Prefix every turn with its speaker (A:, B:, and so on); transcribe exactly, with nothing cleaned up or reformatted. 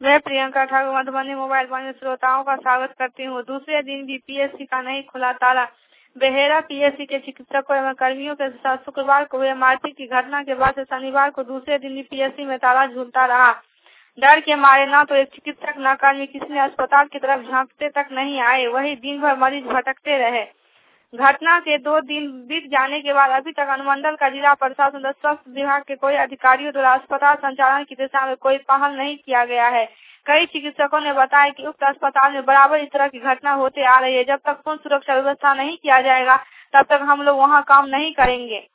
A: मैं प्रियंका ठाकुर मधुबनी मोबाइल वाणी श्रोताओं का स्वागत करती हूँ। दूसरे दिन भी पीएससी का नहीं खुला ताला। बेहेरा पीएससी के चिकित्सकों एवं कर्मियों के साथ शुक्रवार को हुए मारपीट की घटना के बाद से शनिवार को दूसरे दिन भी पीएससी में ताला झूलता रहा। डर के मारे न तो एक चिकित्सक न कर्मी किसी ने अस्पताल की तरफ झांकते तक नहीं आए, वही दिन भर मरीज भटकते रहे। घटना के दो दिन बीत जाने के बाद अभी तक अनुमंडल का जिला प्रशासन और स्वास्थ्य विभाग के कोई अधिकारियों द्वारा अस्पताल संचालन की दिशा में कोई पहल नहीं किया गया है। कई चिकित्सकों ने बताया कि उक्त अस्पताल में बराबर इस तरह की घटना होते आ रही है। जब तक पूर्ण सुरक्षा व्यवस्था नहीं किया जाएगा तब तक हम लोग वहां काम नहीं करेंगे।